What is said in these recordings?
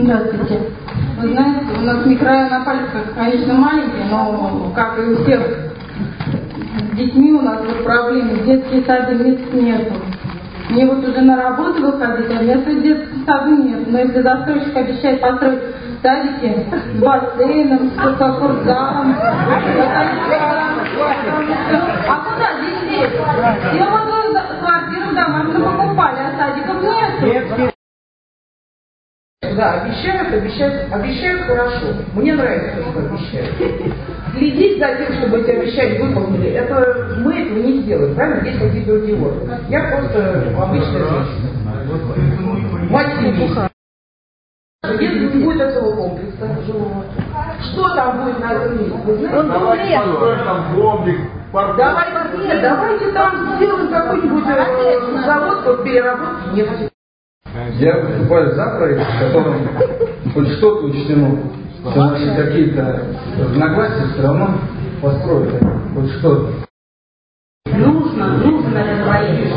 Здравствуйте. Вы знаете, у нас микрорайон Апальских, конечно, маленький, но, как и у всех, с детьми у нас вот проблемы. В детские сады мест нету. Мне вот уже на работу выходить, а места в детском саду нет. Но если застройщик обещает построить садики с бассейном, с спортзалом, а куда детей? Я могу квартиру домашнюю покупали, а садиков нету. Да, обещают хорошо. Мне нравится то, что обещают. Следить за тем, чтобы эти обещания выполнили, это мы этого не сделаем, правильно? Есть какие-то другие органы. Я просто обычная женщина. Мать семьи. Если не будет этого комплекса жилого, что там будет на этом месте? Вы знаете? Давайте построим там комплекс. Давайте там сделаем какой-нибудь завод по переработке нефти. Я выступаю за проект, в котором хоть что-то учтено, что наши какие-то разногласия все равно построят хоть что-то. Нужно раздвоить.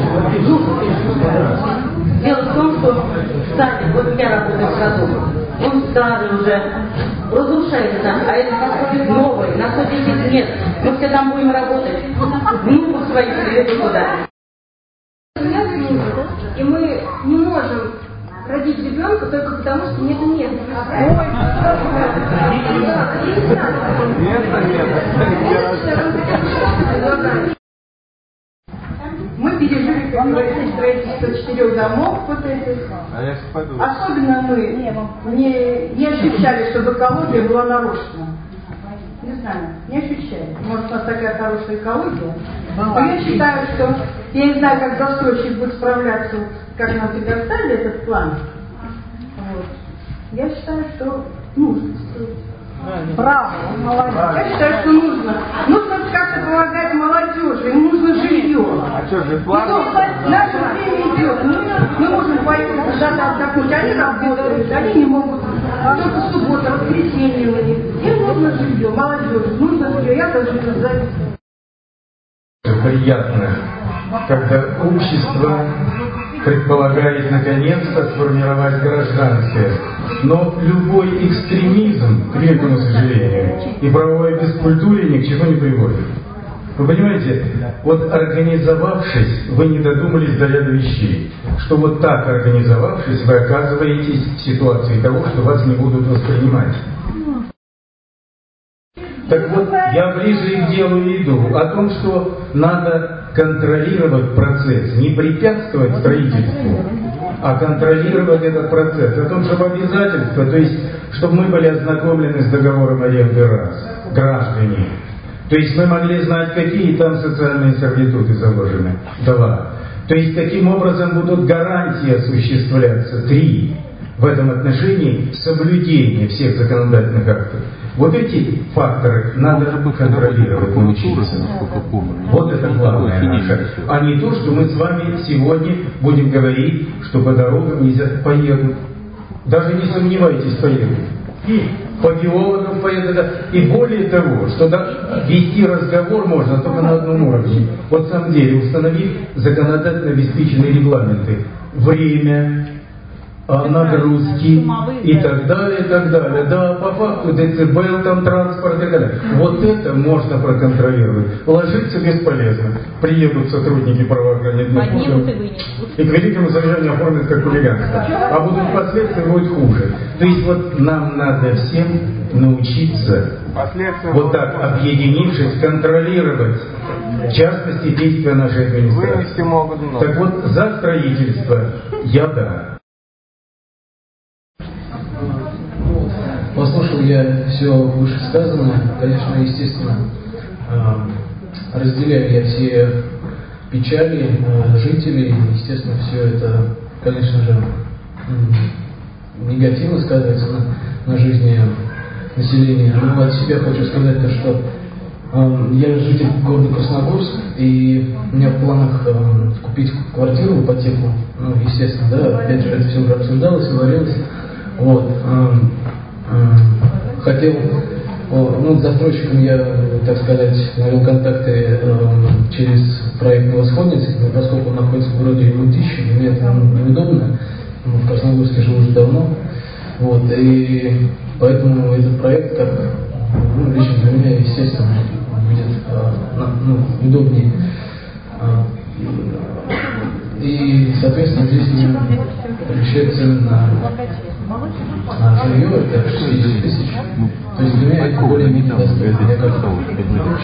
Дело в том, что садик, вот я работаю в саду, он старый уже, разрушается, а это построить новый, на 110 нет. Мы все там будем работать, внуков своих приведу туда. И мы не можем родить ребенка только потому, что нет места. Мы пережили, как говорится, строительство 4 домов вот этих. Особенно мы не ощущали, чтобы экология была нарушена. Не знаю, не ощущаю. Может, у нас такая хорошая экология. Но я считаю, что я не знаю, как застройщик будет справляться, как нам предоставили этот план. Вот. Я считаю, что нужно строить. Браво, молодец. Я считаю, что нужно. Нужно как-то помогать молодежи, им нужно жилье. А что же план? Наше время идет. Мы можем пойти куда-то отдохнуть. Они работают, они не могут. Только суббота, воскресенье у них. Им нужно жилье, молодежи. Нужно жилье. Я даже не знаю. Приятно, когда общество предполагает наконец-то сформировать гражданское. Но любой экстремизм, к великому сожалению, и правовое бескультурие ни к чему не приводит. Вы понимаете, вот организовавшись, вы не додумались до ряда вещей, что вот так организовавшись, вы оказываетесь в ситуации того, что вас не будут воспринимать. Так вот, я ближе и к делу иду, о том, что надо контролировать процесс, не препятствовать строительству, а контролировать этот процесс, о том, чтобы обязательства, то есть, чтобы мы были ознакомлены с договором аренды раз, граждане. То есть мы могли знать, какие там социальные сервитуты заложены. 2. То есть каким образом будут гарантии осуществляться. 3. В этом отношении соблюдение всех законодательных актов. Вот эти факторы надо контролировать, научиться. Вот это главное наше. А не то, что мы с вами сегодня будем говорить, что по дорогам нельзя поедут. Даже не сомневайтесь, поедут. И по геологам поедут. И более того, что вести разговор можно только на одном уровне. Вот в самом деле, установив законодательно обеспеченные регламенты. Время, нагрузки и так далее, и так далее. Да, по факту децибел, там транспорт и так далее. Вот это можно проконтролировать. Ложиться бесполезно. Приедут сотрудники правоохранительных органов и к великому сожалению оформят как хулиганство. А будут последствия, будет хуже. То есть вот нам надо всем научиться вот так, объединившись, контролировать, в частности, действия нашей администрации. Так вот, за строительство я да. Послушал я все вышесказанное, конечно, естественно, разделяю я все печали жителей, естественно, все это, конечно же, негативно сказывается на жизни населения. Но от себя хочу сказать то, что я житель города Красногорск, и у меня в планах купить квартиру в ипотеку, ну, естественно, да, опять же, это все уже обсуждалось, говорилось, вот. Хотел, ну, с застройщиком я, так сказать, навел контакты через проект «Новосходниц», поскольку он находится в городе Мытищи, мне это неудобно, в Красногорске живу уже давно, Вот, и поэтому этот проект, как лично для меня, естественно, будет удобнее. И, соответственно, здесь мы помещаем цены на жилье, это 60 тысяч. То есть для меня это более-менее доступно.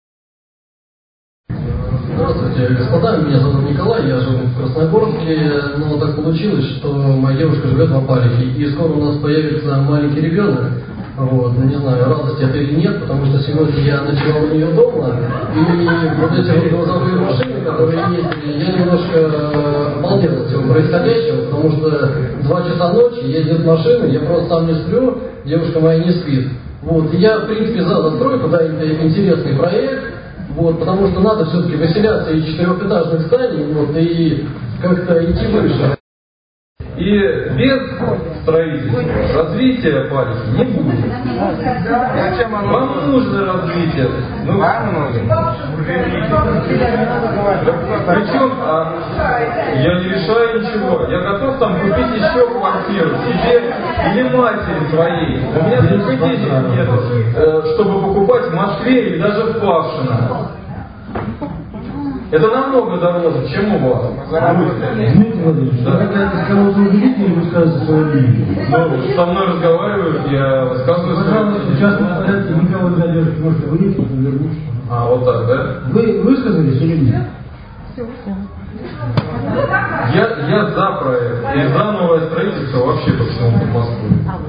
Здравствуйте, господа, меня зовут Николай, я живу в Красногорске, но так получилось, что моя девушка живет в Апалихе, и скоро у нас появится маленький ребенок. Вот, не знаю, радости это или нет, потому что сегодня я ночевал у нее дома, и вот эти вот грузовые машины, которые ездили, я немножко обалдел от всего происходящего, потому что 2 часа ночи ездят машины, я просто сам не сплю, девушка моя не спит. Вот, и я, в принципе, за застройку, да, это интересный проект, вот, потому что надо все-таки выселяться из 4-этажных зданий, вот, и как-то идти выше. И без строительства развития Апалихи не будет. Вам нужно развитие. Причем я не решаю ничего. Я готов там купить еще квартиру себе или матери своей. У меня только денег нет, чтобы покупать в Москве или даже в Павшино. Это намного дороже, чем у вас. Дмитрий Владимирович, вы хотите кого-то убедить или высказывать свое мнение? Ну, со мной разговаривают, я высказываю свое мнение. В частном порядке никого не задержите, можете выйти, потом вернуться. А, вот так, да? Вы высказались или нет? Я за проект и за новое строительство вообще по всему Москве.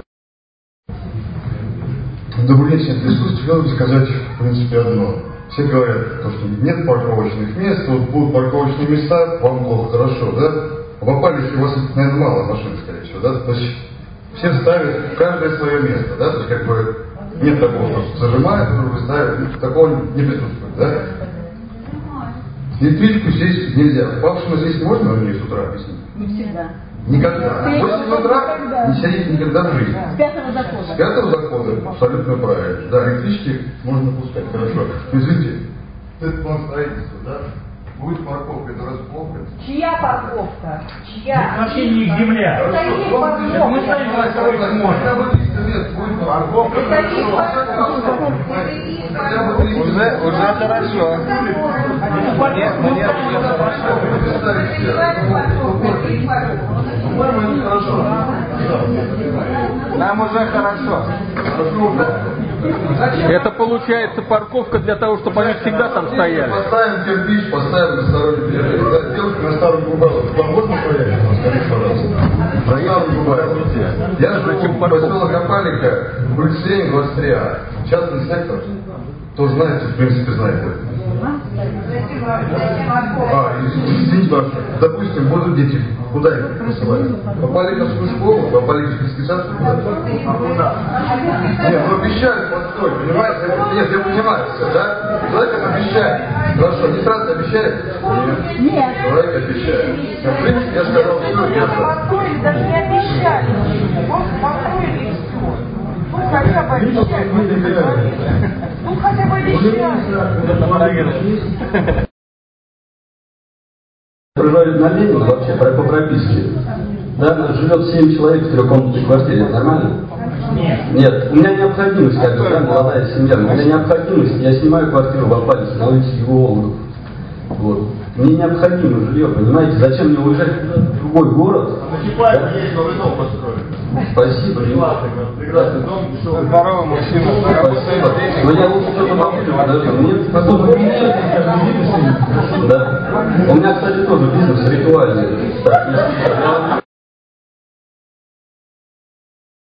Добрый день всем присутствующим. Хотел бы сказать, в принципе, одно. Все говорят, что нет парковочных мест, вот будут парковочные места, вам плохо, хорошо, да? В Апалихе у вас, наверное, мало машин, скорее всего, да? То есть все ставят каждое свое место, да? То есть как бы нет такого, что зажимают, другой ставят, такого не присутствует, да? Электричку сесть нельзя. Павшина сесть можно, но не с утра объяснить? Не всегда. Никогда. В 8 утра не сядете никогда в жизни. С 5-го захода. С 5-го захода, абсолютно правильно. Да, электрички можно пускать, хорошо. Но извините, это план строительства, да? Будет парковка, это раз плохо. Чья парковка? Чья? Вообще не их земля. Это их парковка. Мы сами построить можем. Хотя бы 300 мест будет парковка. Это их парковка. Уже хорошо. Нам уже хорошо. Это получается парковка для того, чтобы они всегда там стояли. Поставим кирпич, поставим на сторонний движение. Да, девушка на старом Губайлове. Вам можно проехать? Скажите, пожалуйста. На старом Губайлове. Я живу в поселок Апалиха, улица Ленина, 23А. Частный сектор. Кто знаете, в принципе, знаете. Извините, допустим, будут дети. Куда их посылать? В Апалиховскую школу, в Апалиховский специальный куда? Нет, ну обещали постой, понимаете? Нет, я понимаю все, да? Человек обещает. Хорошо, не сразу обещает? Нет. Человек обещает. В принципе, я сказал, все, я за. Построили, даже не обещали. Просто построили и все. Ну хотя бы обещали. Ну хотя бы обещали. Проживает на Ленина вообще по прописке. Да, живет 7 человек в 3-комнатной квартире. Нормально? Нет. У меня необходимость, как бы, да, молодая семья. У меня необходимость. Я снимаю квартиру в Апалихе на улице Геологов. Вот. Мне необходимо жилье, понимаете? Зачем мне уезжать в другой город? Да? Спасибо. Прекрасный дом, здоровый мужчина. Спасибо. Но я лучше что-то могу, подожди. Мне потом... Да. У меня, кстати, тоже бизнес ритуальный. Так,